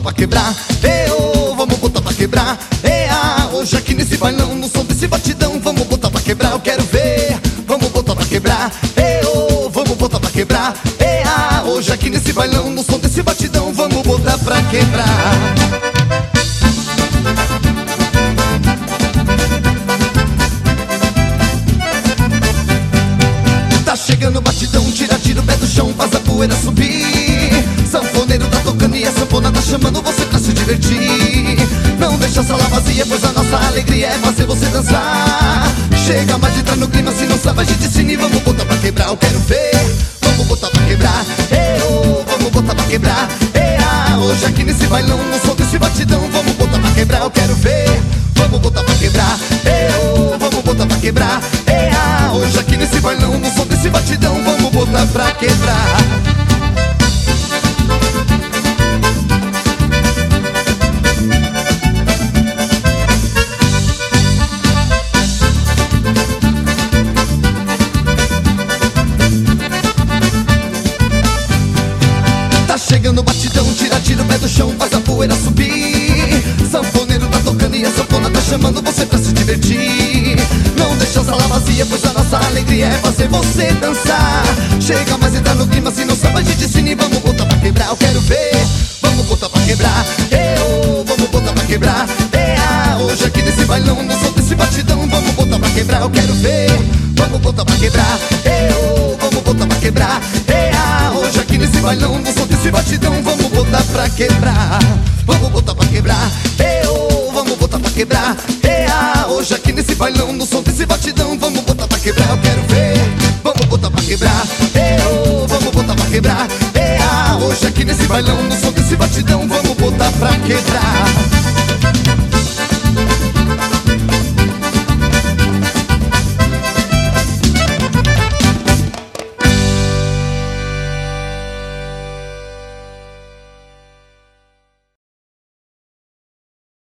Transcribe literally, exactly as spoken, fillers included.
pra quebrar. Eu, vamos botar pra quebrar. Ea, hoje aqui nesse bailão, no som desse batidão, vamos botar pra quebrar. Eu quero ver, vamos botar pra quebrar. Eu, vamos botar pra quebrar. Ea, hoje aqui nesse bailão, no som desse batidão, vamos botar pra quebrar. Tá chegando o batidão, tira, tira o pé do chão, faz a poeira subir. Sanfoneiro tá tocando e a sanfona tá chamando você pra se divertir. Não deixa a sala vazia, pois a nossa alegria é fazer você dançar. Chega mais, entra no clima, se não sabe a gente ensina e vamos botar pra quebrar. Eu quero ver, vamos botar pra quebrar. Eu, vamos botar pra quebrar. Ea, hoje aqui nesse bailão, no som desse batidão, vamos botar pra quebrar. Eu quero ver, vamos botar pra quebrar. Eu, vamos botar pra quebrar. Ea, hoje aqui nesse bailão, no som desse batidão, vamos botar pra quebrar. Tá chegando o batidão, tira, tira o pé do chão, faz a poeira subir. Sanfoneiro tá tocando e a sanfona tá chamando você pra se divertir. Não deixa a sala vazia, pois a nossa alegria é fazer você dançar. Chega mais, entra no clima, se não sabe a gente ensina e vamos botar pra quebrar. Eu quero ver, vamos botar pra quebrar. Eu, vamos botar pra quebrar. Ea, hoje aqui nesse bailão, no som desse batidão, vamos botar pra quebrar. Eu quero ver, vamos botar pra quebrar. Eu, vamos botar pra quebrar. Ea, hoje aqui nesse bailão, no som desse batidão, vamos botar pra quebrar. Vamos botar pra quebrar. Eu, vamos botar pra quebrar. Ea, hoje aqui nesse bailão, no som desse batidão, vamos botar pra quebrar. Eu quero ver, vamos botar pra quebrar. Eu, vamos botar pra quebrar. Ea, hoje aqui nesse bailão, no som desse batidão, vamos botar pra quebrar.